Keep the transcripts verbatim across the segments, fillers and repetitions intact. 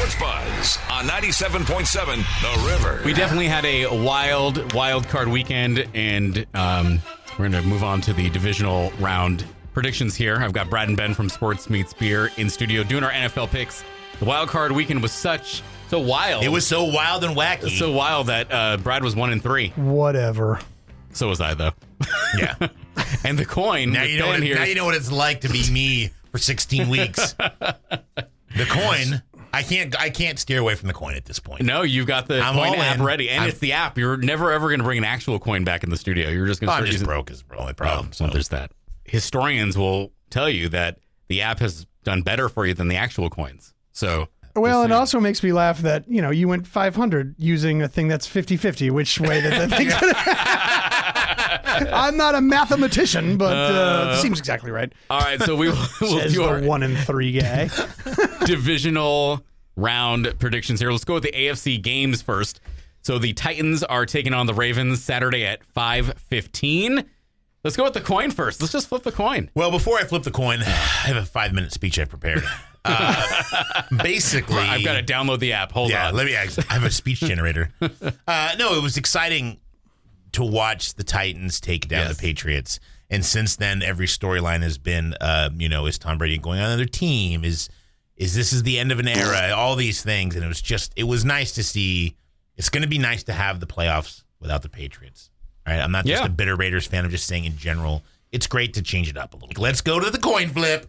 Sports Buzz on ninety-seven point seven The River. We definitely had a wild, wild card weekend, and um, we're going to move on to the divisional round predictions here. I've got Brad and Ben from Sports Meets Beer in studio doing our N F L picks. The wild card weekend was such, so wild. It was so wild and wacky. So wild that uh, Brad was one and three. Whatever. So was I, though. Yeah. And the coin. Now you know what it, now you know what it's like to be me for sixteen weeks. The coin. I can't. I can't steer away from the coin at this point. No, you've got the I'm coin all app in. ready, and I'm, it's the app. You're never ever going to bring an actual coin back in the studio. You're just going to. I'm start just using... broke is the only problem. Oh, so there's that. Historians will tell you that the app has done better for you than the actual coins. So. Well, it also makes me laugh that, you know, you went five hundred using a thing that's fifty-fifty, which way that the thing's going to... I'm not a mathematician, but uh, uh, seems exactly right. All right, so we will we'll Says do the our one and three guy. divisional round predictions here. Let's go with the A F C games first. So the Titans are taking on the Ravens Saturday at five fifteen. Let's go with the coin first. Let's just flip the coin. Well, before I flip the coin, I have a five-minute speech I've prepared. Uh, basically, I've got to download the app. Hold yeah, on. let me. I have a speech generator. Uh, no, it was exciting to watch the Titans take down Yes. the Patriots, and since then, every storyline has been, uh, you know, is Tom Brady going on another team? Is is this is the end of an era? All these things, and it was just, it was nice to see. It's going to be nice to have the playoffs without the Patriots. All right, I'm not just Yeah. a bitter Raiders fan. I'm just saying in general, it's great to change it up a little. Let's go to the coin flip.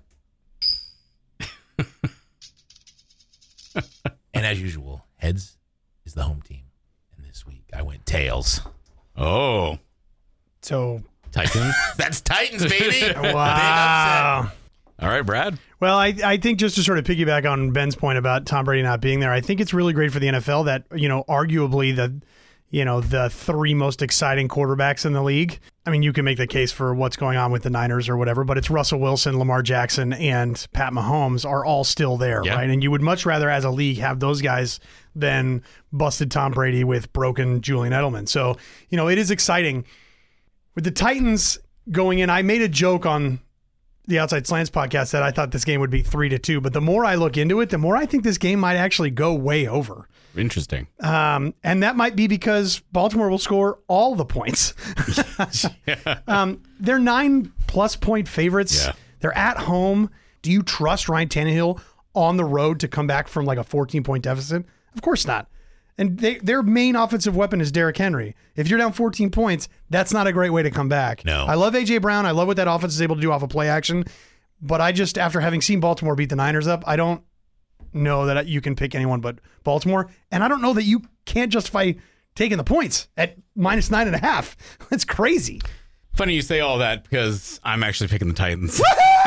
And as usual, heads is the home team. And this week, I went tails. Oh, So, Titans. That's Titans, baby. wow. All right, Brad. Well, I, I think just to sort of piggyback on Ben's point about Tom Brady not being there, I think it's really great for the N F L that, you know, arguably the, you know, the three most exciting quarterbacks in the league. I mean, you can make the case for what's going on with the Niners or whatever, but it's Russell Wilson, Lamar Jackson, and Pat Mahomes are all still there, Yeah. right? And you would much rather, as a league, have those guys than busted Tom Brady with broken Julian Edelman. So, you know, it is exciting. With the Titans going in, I made a joke on the Outside Slants podcast that I thought this game would be three to two, but the more I look into it, the more I think this game might actually go way over. Interesting. Um, and that might be because Baltimore will score all the points. Yeah. um, they're nine plus point favorites. Yeah. They're at home. Do you trust Ryan Tannehill on the road to come back from like a fourteen point deficit? Of course not. And they, their main offensive weapon is Derrick Henry. If you're down fourteen points, that's not a great way to come back. No. I love A J Brown. I love what that offense is able to do off of play action. But I just, after having seen Baltimore beat the Niners up, I don't know that you can pick anyone but Baltimore. And I don't know that you can't justify taking the points at minus nine and a half. That's crazy. Funny you say all that because I'm actually picking the Titans.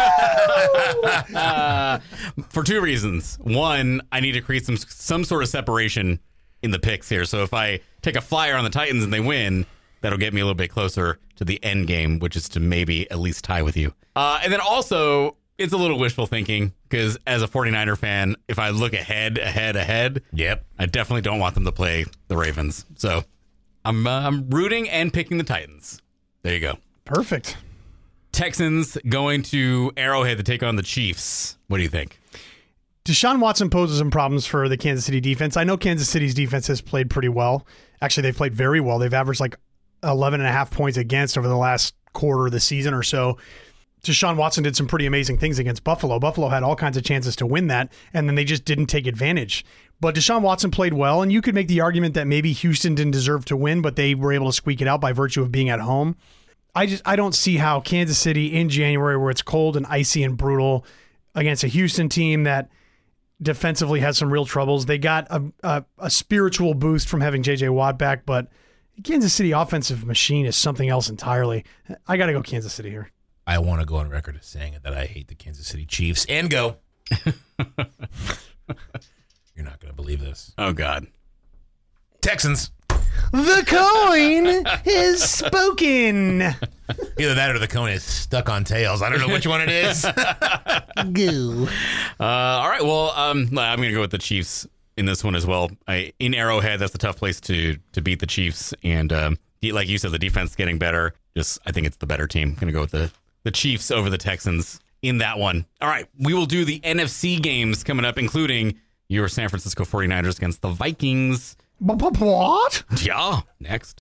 uh, for two reasons. One, I need to create some some sort of separation in the picks here. So if I take a flyer on the Titans and they win, that'll get me a little bit closer to the end game, which is to maybe at least tie with you. Uh, and then also, it's a little wishful thinking because as a 49er fan, if I look ahead, ahead, ahead, Yep. I definitely don't want them to play the Ravens. So I'm uh, I'm rooting and picking the Titans. There you go. Perfect. Texans going to Arrowhead to take on the Chiefs. What do you think? Deshaun Watson poses some problems for the Kansas City defense. I know Kansas City's defense has played pretty well. Actually, they've played very well. They've averaged like eleven and a half points against over the last quarter of the season or so. Deshaun Watson did some pretty amazing things against Buffalo. Buffalo had all kinds of chances to win that, and then they just didn't take advantage. But Deshaun Watson played well, and you could make the argument that maybe Houston didn't deserve to win, but they were able to squeak it out by virtue of being at home. I just I don't see how Kansas City in January, where it's cold and icy and brutal, against a Houston team that defensively has some real troubles. They got a, a, a spiritual boost from having J J Watt back, but the Kansas City offensive machine is something else entirely. I got to go Kansas City here. I want to go on record as saying that I hate the Kansas City Chiefs and go. You're not going to believe this. Oh, God. Texans. The coin is spoken. Either that or the cone is stuck on tails. I don't know which one it is. Goo. Uh, all right. Well, um, I'm going to go with the Chiefs in this one as well. I, in Arrowhead, that's a tough place to to beat the Chiefs. And um, like you said, the defense is getting better. Just, I think it's the better team. Going to go with the, the Chiefs over the Texans in that one. All right. We will do the N F C games coming up, including Your San Francisco forty-niners against the Vikings. What? Yeah, next.